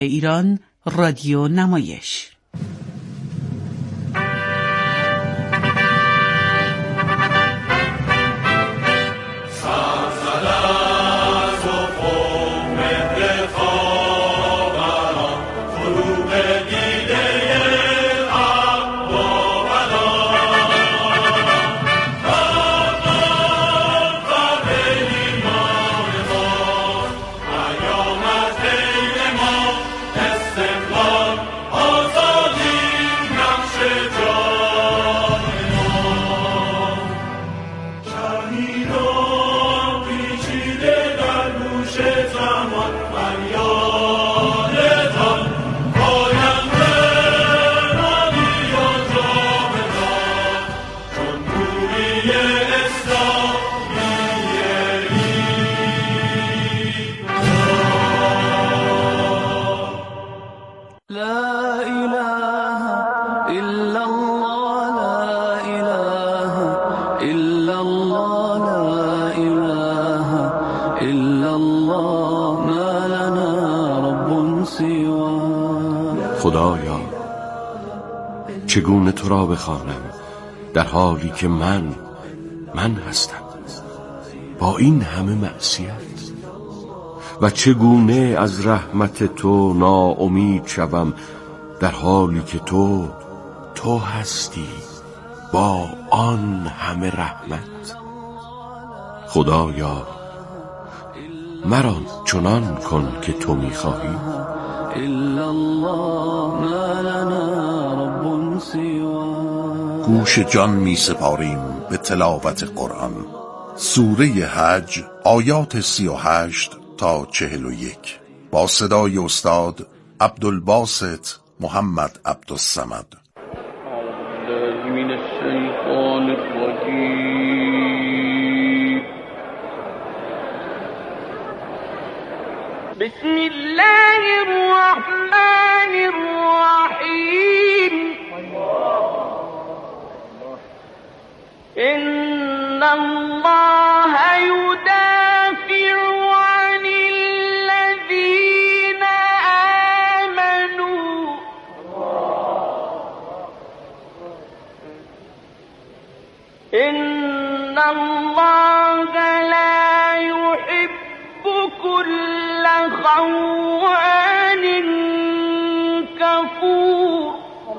ایران رادیو نمایش. خدایا چگونه تو را بخوانم در حالی که من هستم با این همه معصیت، و چگونه از رحمت تو ناامید شوم در حالی که تو هستی با آن همه رحمت. خدایا مرا چنان کن که تو می‌خواهی. گوش جان می سپاریم به تلاوت قرآن. سوره حج آیات 38 تا 41 با صدای استاد عبدالباسط محمد عبدالصمد. بسم الله الرحمن الرحيم. إن الله يدافع عن الذين آمنوا إن الله لا يحب كل خوان كفور.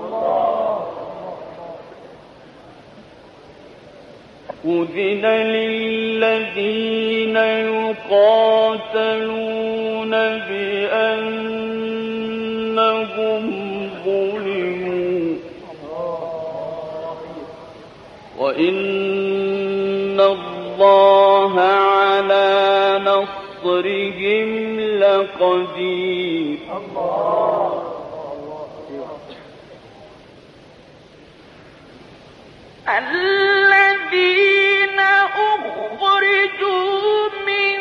أذن للذين يقاتلون بأنهم ظلموا وإن الله على نصرهم لقدير. الذين أخرجوا من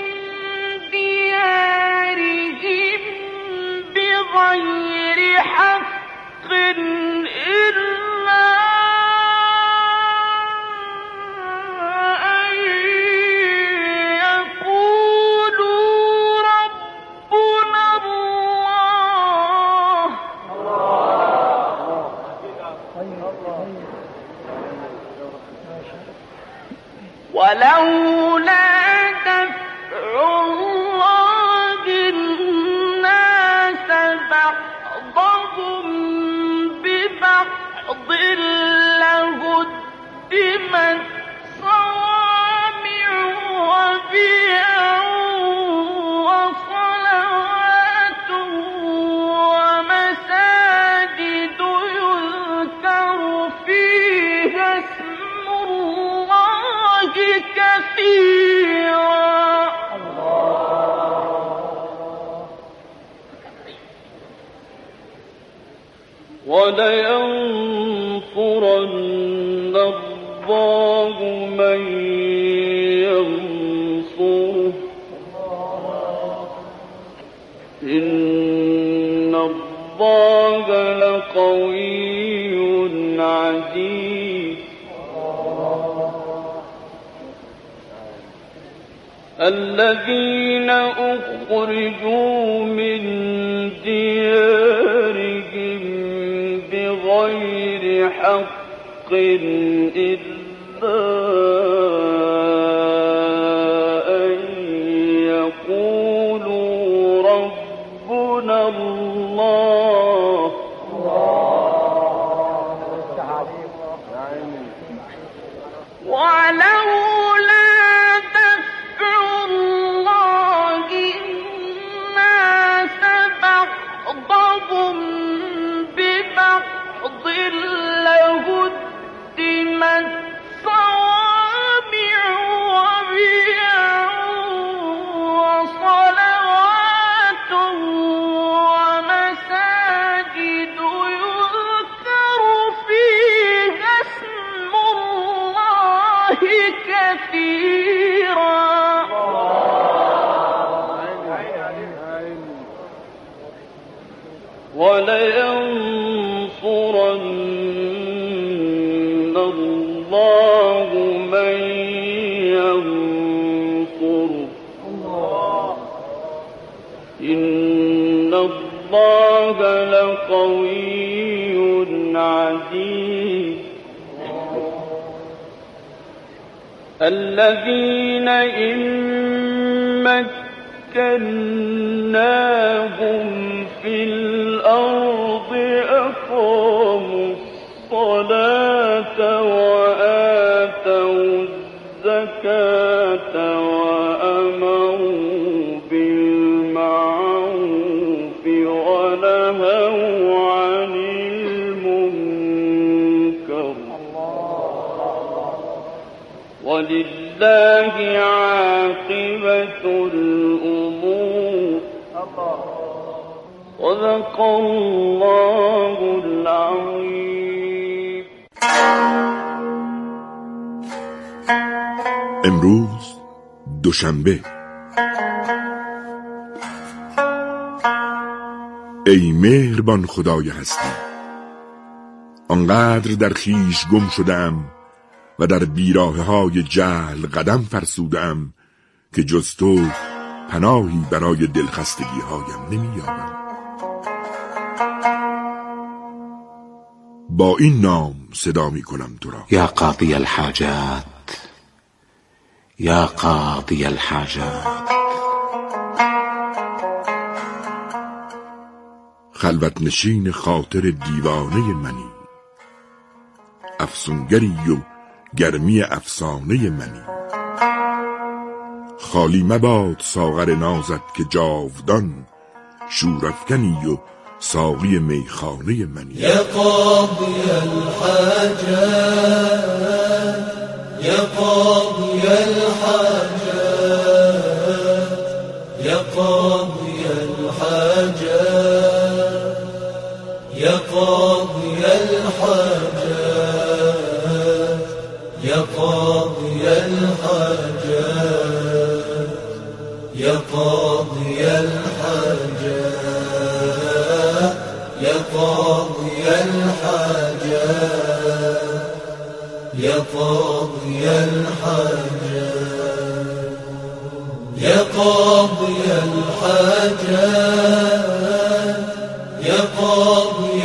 ديارهم بغير حق إلا أن يقولوا ربنا الله ولولا دفع الله الناس بعضهم ببعض لهدمت صوامع وبيع وصلوات ومساجد يذكر فيها اسم الله كثيرا ولينصرن الله من ينصره إن الله لقوي عزيز. الذين أخرجوا أخرجوا من ديارهم بغير حق إلا أن يقولوا ربنا الله ولولا دفع الله الناس بعضهم ببعض لهدمت صوامع وبيع وصلوات ومساجد يذكر فيها اسم الله كثيرا ولينصرن الله من ينصره إن الله لقوي عزيز الذين إن مكناهم في الأرض أقاموا الصلاة وآتوا الزكاة وأمروا بالمعروف ونهوا عن المنكر ولله عاقبة الأمور صدق الله العظيم. امروز دوشنبه. ای مهربان خدای هستی، آنقدر در خیش گم شدم و در بیراهه‌های جهل قدم فرسودم که جز تو پناهی برای دلخستگی‌هایم نمی‌یابم. با این نام صدا می‌کنم تو را: یا قاضی الحاجات، یا قاضی الحاجات. خلوت نشین خاطر دیوانه منی، افسونگری و گرمی افسانه منی. خالی مباد ساغر نازت که جاودان شورافکنی و ساقی میخانه منی. یا قاضی الحاجات، یا قاضی الحاجات، یا قاضی الحاجات، یا قاضی الحاجات، یا قاضی الحاجات، یا قاضی الحاجات، یا قاضی الحاجات، یا قاضی الحاجات، یا قاضی الحاجات، یا قاضی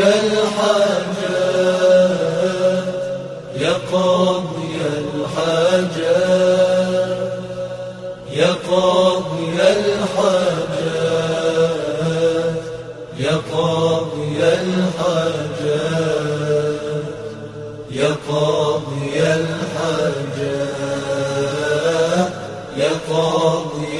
الحاجات، یا قاضی الحاجات، یا قاضی الحاجات، یا قاضی الحاجات، یا قاضی الحاجات، یا قاضی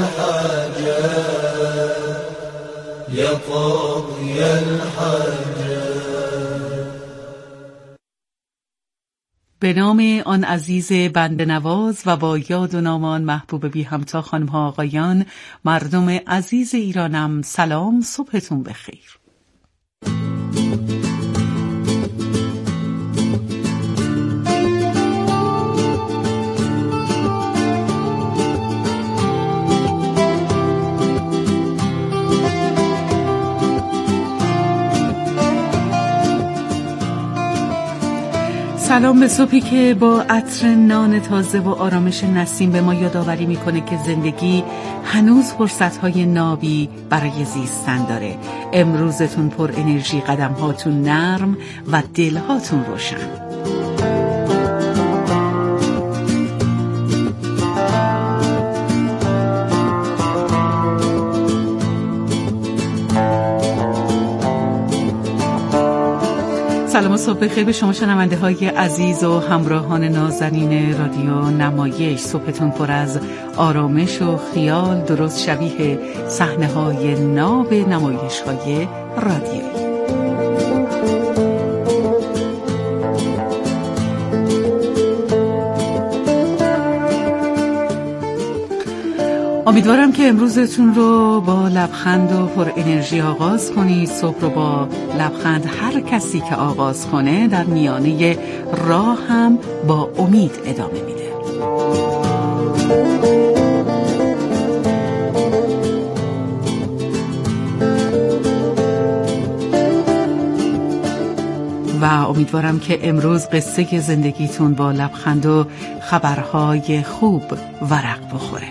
الحاجات، یا قاضی الحاجات. به نام آن عزیز بنده نواز و با یاد و نام آن محبوب بی همتا خانم ها آقایان، مردم عزیز ایرانم، سلام، صبحتون بخیر. سلام به صبحی که با عطر نان تازه و آرامش نسیم به ما یادآوری میکنه که زندگی هنوز فرصت‌های نابی برای زیستن داره. امروزتون پر انرژی، قدم‌هاتون نرم و دل‌هاتون روشن. سلام و صبح بخیر به شما شنونده های عزیز و همراهان نازنین رادیو نمایش. صبحتون پر از آرامش و خیال، درست شبیه صحنه های ناب نمایش های رادیویی. امیدوارم که امروزتون رو با لبخند و پر انرژی آغاز کنید. صبح رو با لبخند هر کسی که آغاز کنه در میانه راه هم با امید ادامه میده. و امیدوارم که امروز قصه زندگیتون با لبخند و خبرهای خوب ورق بخوره.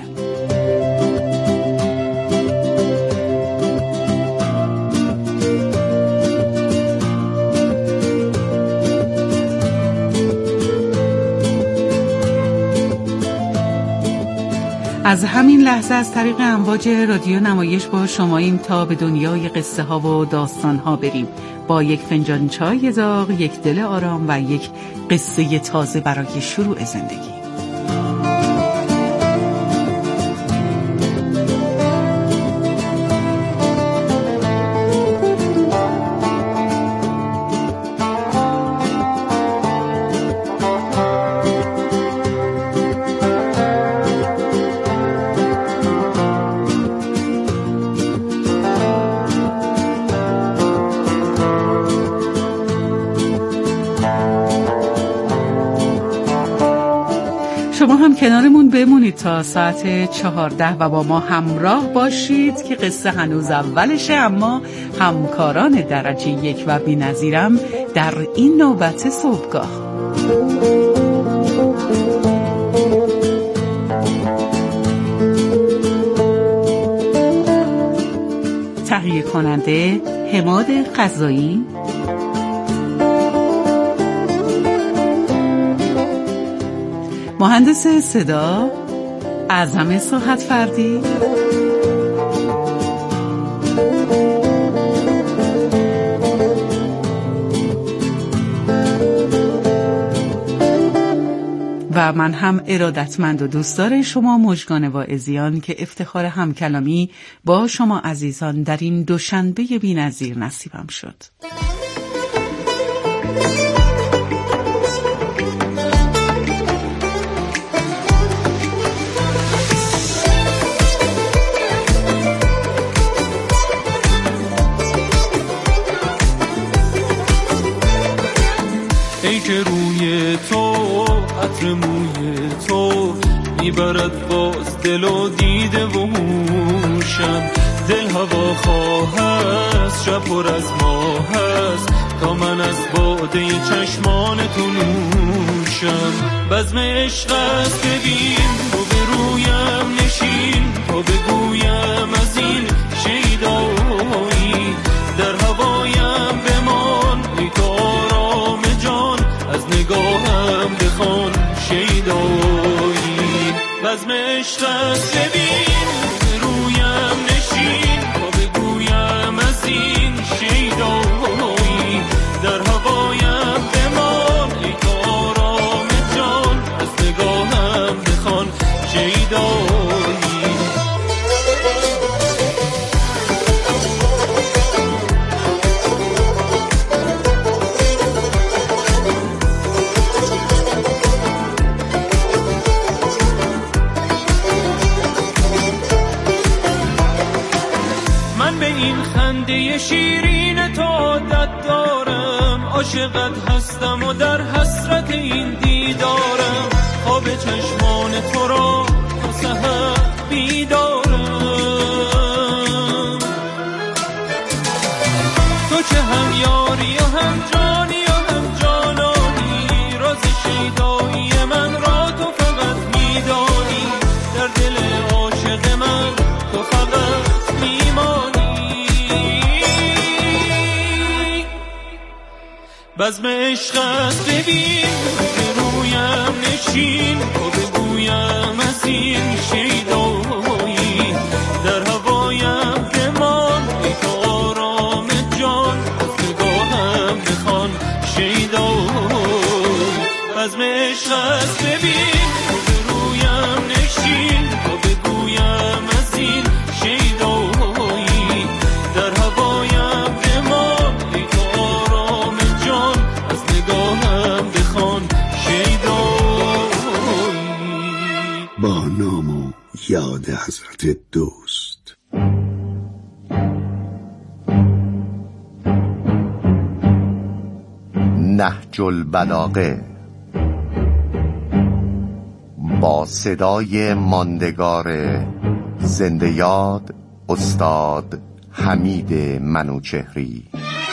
از همین لحظه از طریق امواج رادیو نمایش با شماییم تا به دنیای قصه ها و داستان ها بریم، با یک فنجان چای داغ، یک دل آرام و یک قصه تازه برای شروع زندگی. شما هم کنارمون بمونید تا ساعت 14 و با ما همراه باشید که قصه هنوز اولشه، اما همکاران درجه 1 و بی‌نظیرم در این نوبت صبحگاه. تهیه کننده حماد قضایی، مهندس صدا اعظم صحت فردی، و من هم ارادتمند و دوستدار شما مژگان واعظیان که افتخار همکلامی با شما عزیزان در این دوشنبه بی‌نظیر نصیبم شد. ای که روی تو عطر موی تو میبرد باز دل و دیده و هوشم، دل هوا خواه است، شب پر از ماه است، تا من از باده چشمان تو نوشم. بزم عشق است ببین و به رویم نشین، تا بگویم از این شیدایی، در هوایم بمان ای تو آرام جان، از نگاهم بخوان شیدایی. بزم عشق است ببین به رویم نشین، تا بگویم از این شیدایی، در هوایم بمان ای تو آرام جان، از نگاهم بخوان شیدایی. شیرین تو عادت دارم، عاشقت هستم و در حسرت این دیدارم، خواب چشمان تو را تا سحر بیدارم. تو که هم یاری و هم جانی و هم جانانی، بزم عشقت ببین به رویم نشین تا بگویم از این شیدایی در هوایم بمان ای تو آرام جان از نگاهم بخوان شیدایی بزم عشقت ببین به رویم نشین تا بگویم از این شیدایی در هوایم بمان ای تو آرام جان از نگاهم بخوان شیدایی. با نام و یاد حضرت دوست. نهج البلاغه با صدای ماندگار زنده یاد استاد حمید منوچهری.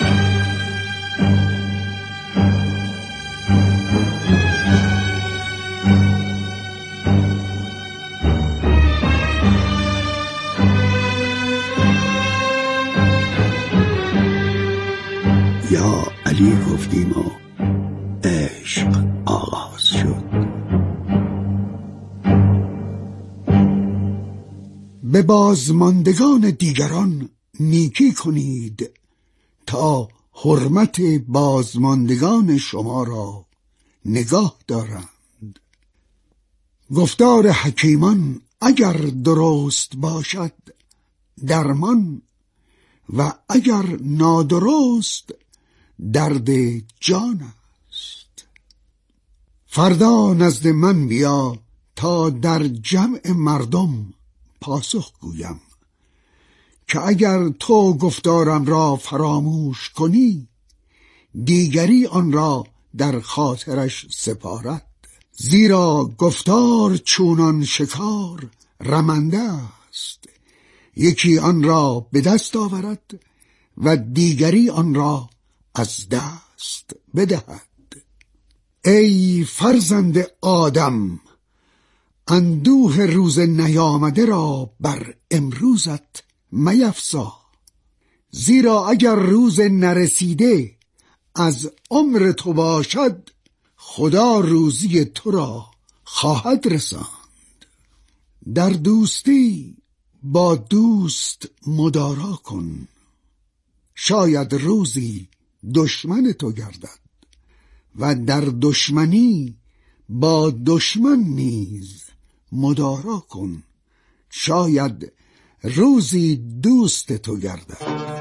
یا علی گفتیم و عشق آغاز شد. به بازماندگان دیگران نیکی کنید تا حرمت بازماندگان شما را نگاه دارند. گفتار حکیمان اگر درست باشد درمان و اگر نادرست درد جان است. فردا نزد من بیا تا در جمع مردم پاسخ گویم که اگر تو گفتارم را فراموش کنی دیگری آن را در خاطرش سپارد. زیرا گفتار چونان شکار رمنده است، یکی آن را به دست آورد و دیگری آن را از دست بدهد. ای فرزند آدم، اندوه روز نیامده را بر امروزت میفزا، زیرا اگر روز نرسیده از عمر تو باشد خدا روزی تو را خواهد رساند. در دوستی با دوست مدارا کن، شاید روزی دشمن تو گردد و در دشمنی با دشمن نیز مدارا کن، شاید روزی دوست تو گردد.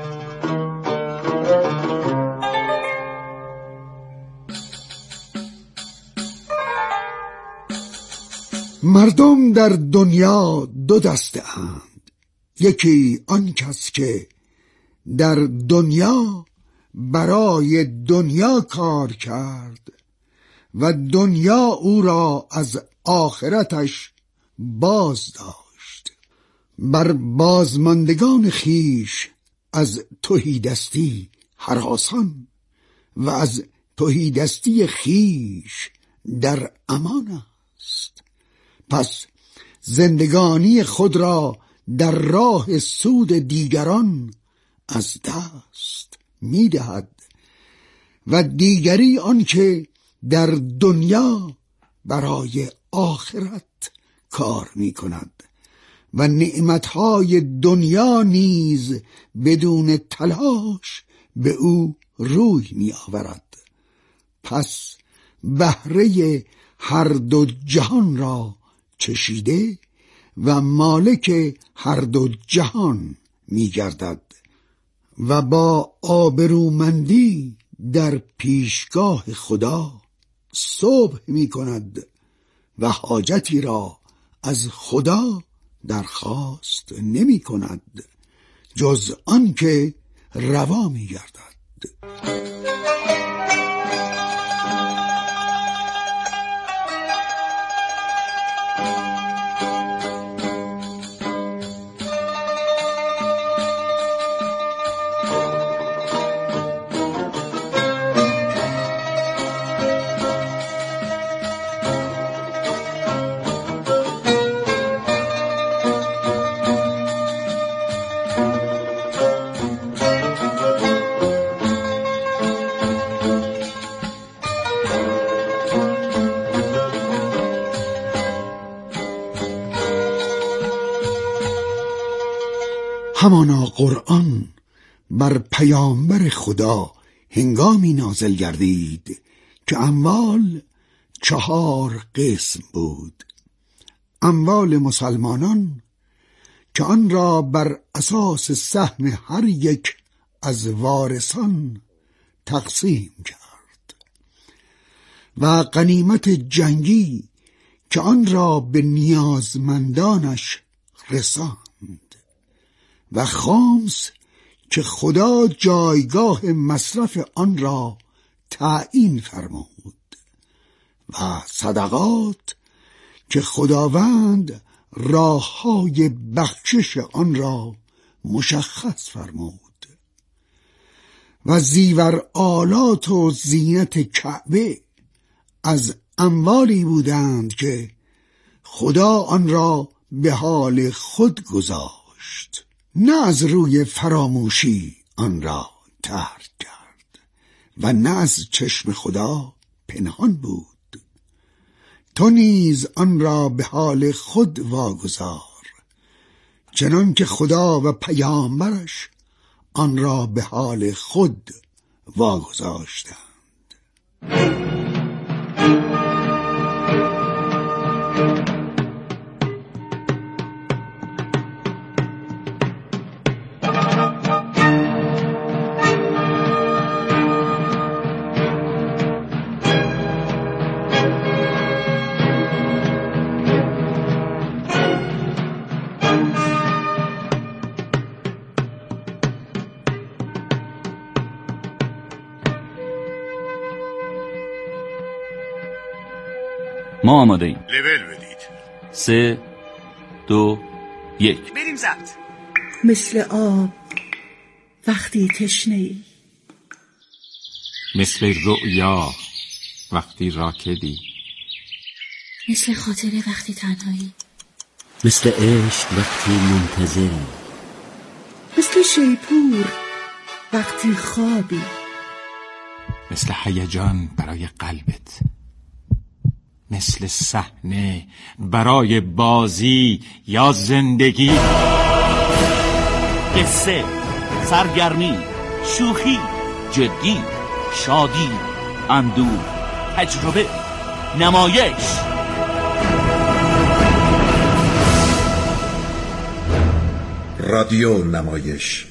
مردم در دنیا دو دسته اند. یکی آن کس که در دنیا برای دنیا کار کرد و دنیا او را از آخرتش باز داشت. بر بازماندگان خیش از تهیدستی هراسان و از تهیدستی خیش در امان است. پس زندگانی خود را در راه سود دیگران از دست می‌دهد و دیگری آنکه در دنیا برای آخرت کار می‌کند و نعمتهای دنیا نیز بدون تلاش به او روی می‌آورد. پس بهره هر دو جهان را چشیده و مالک هر دو جهان می‌گردد و با آبرومندی در پیشگاه خدا صبح می‌کند و حاجتی را از خدا درخواست نمی‌کند جز آن که روا می‌گردد. همانا قرآن بر پیامبر خدا هنگامی نازل گردید که اموال 4 قسم بود. اموال مسلمانان که آن را بر اساس سهم هر یک از وارثان تقسیم کرد و غنیمت جنگی که آن را به نیازمندانش رساند و خامس که خدا جایگاه مصرف آن را تعیین فرمود و صدقات که خداوند راه‌های بخشش آن را مشخص فرمود و زیور آلات و زینت کعبه از اموالی بودند که خدا آن را به حال خود گذاشت، نه از روی فراموشی آن را ترک کرد و نه از چشم خدا پنهان بود. تو نیز آن را به حال خود واگذار، چنان که خدا و پیامبرش آن را به حال خود واگذاشتند. ما آماده ایم. لول بدید. 3 2 1 بریم ضبط. مثل آب وقتی تشنه‌ای، مثل رؤیا وقتی راکدی، مثل خاطره وقتی تنهایی، مثل عشق وقتی منتظری، مثل شیپور وقتی خوابی، مثل هیجان برای قلبت، مثل صحنه برای بازی یا زندگی. قصه، سرگرمی، شوخی، جدی، شادی، اندوه، تجربه، نمایش. رادیو نمایش.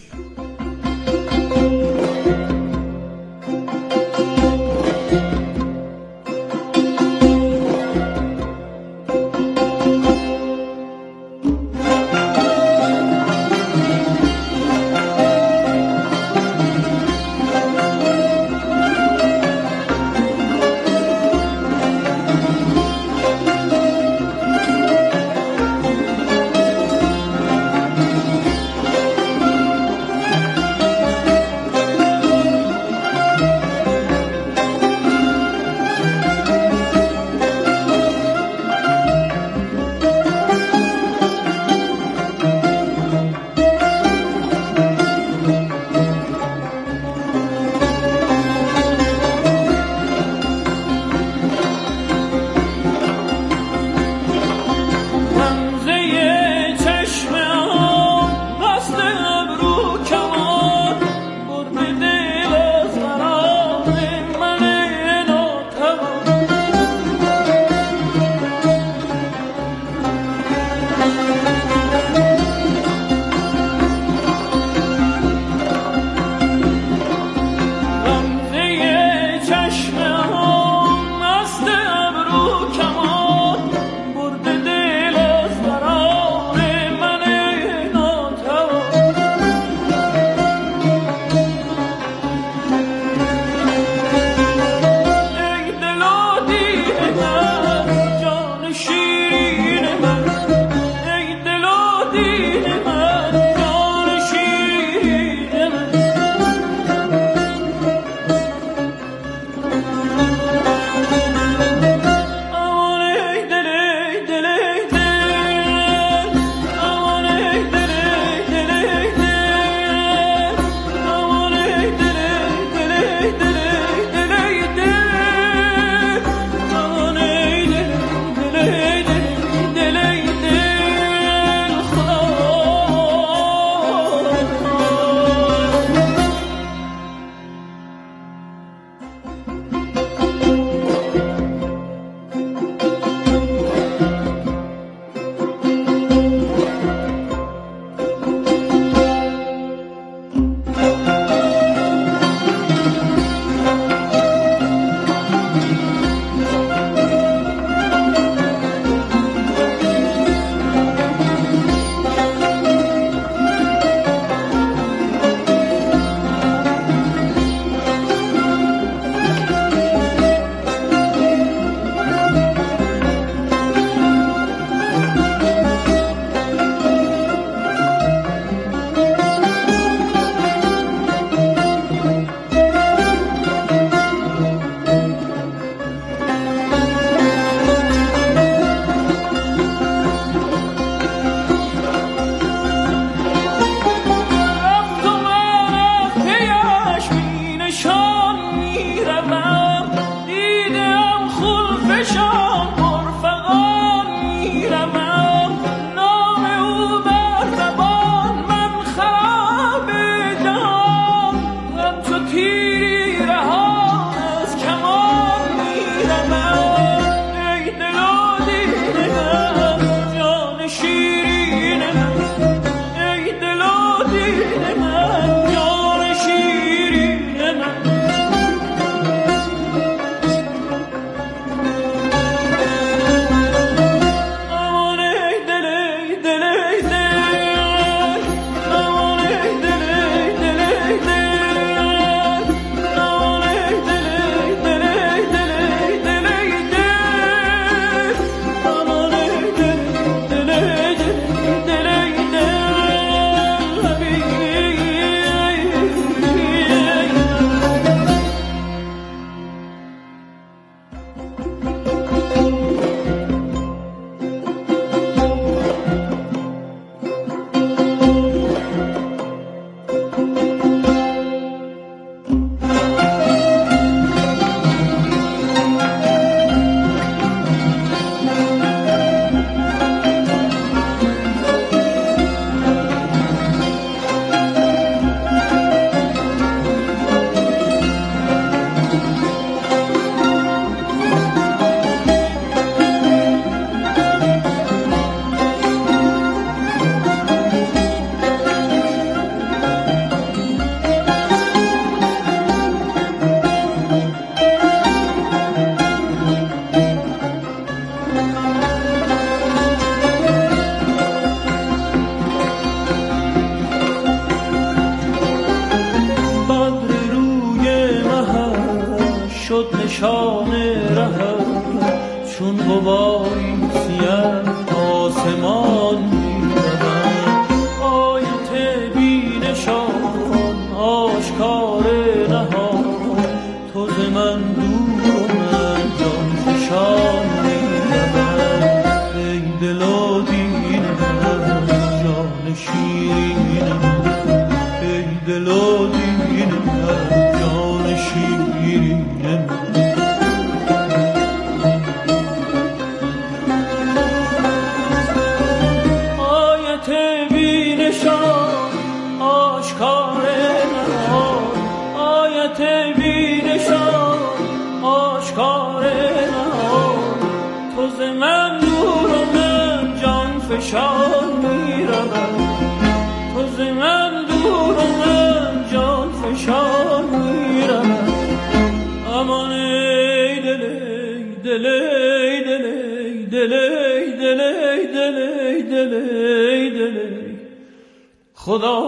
خدا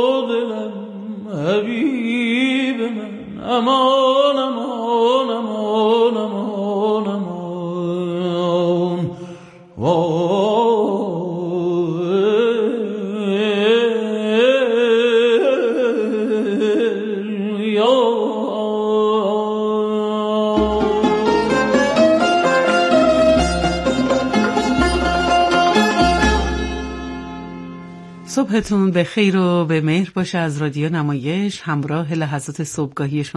دلم حبیب من امان امان امان امان امان صبحتون به خیر و به مهر باشه. از رادیو نمایش همراه لحظات صبحگاهی شما